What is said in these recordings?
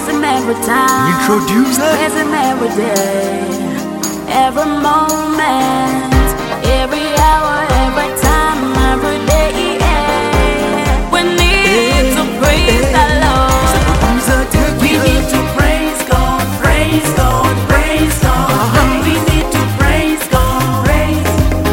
Praise Him every time. Introduce her. Praise Him every day, every moment, every hour, every time, every day. Yeah. We need to praise the Lord. We need to praise God, praise God, praise God. We need to praise God, praise.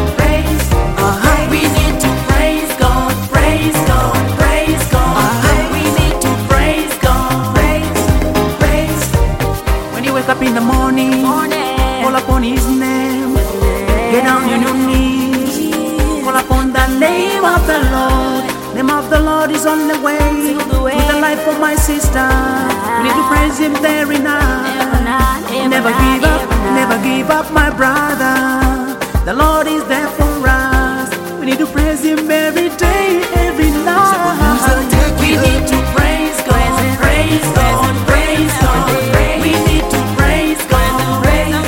We need to praise God, praise God, praise God. We need to praise God, praise. When you wake up in the morning, call upon His name. Get down on your knees, call upon the name of the Lord. Name of the Lord is on the way. With the life of my sister, we need to praise Him there and now. Never give up, never give up, my brother. The Lord is there for us. We need to praise Him every day, every night. We need to praise God, praise God, praise God. We need to praise God, praise Him.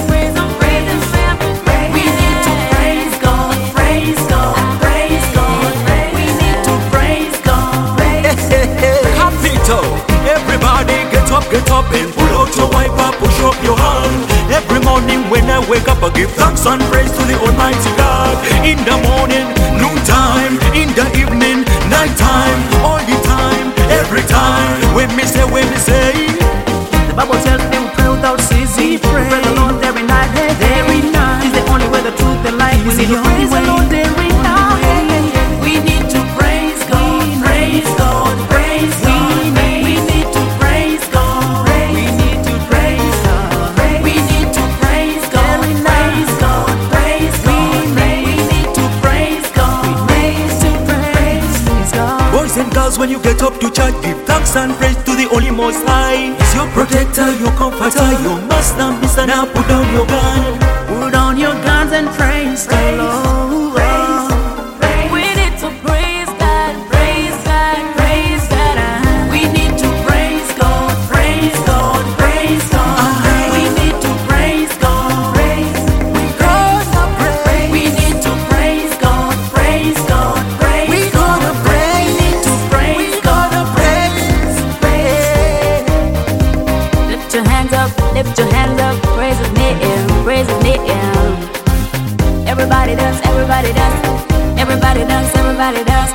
We need to praise God, praise God, praise God. We need to praise God, Capito, everybody get up and pull out your wiper, push up your hand. Every morning when I wake up, I give thanks and praise to the Almighty God. In the morning, noontime, in the evening, nighttime, all the time, every time. When me say, The Bible tells me we pray without ceasing. Praise the Lord every night, every night. He's the only way, the truth, and life. We need to praise the Lord every night. we need to praise God, praise God, praise God. We need to praise God, we need to praise God. We need to praise God, praise God, praise God. We need to praise God, praise God. boys and girls, when you get up to church, give thanks and praise to the Holy Most High. He's your protector, your comforter, your master, mister. Now put down your gun. Put on your guns and praise the Lord. We need to praise God, praise God, praise God. We need to praise God, praise God, praise God. We need to praise God, praise. We need to praise God, praise God, praise God. We need to praise God, Lift your hands up, lift your hands up, praise His name, praise His name. Everybody dance, everybody dance, everybody dance, everybody dance.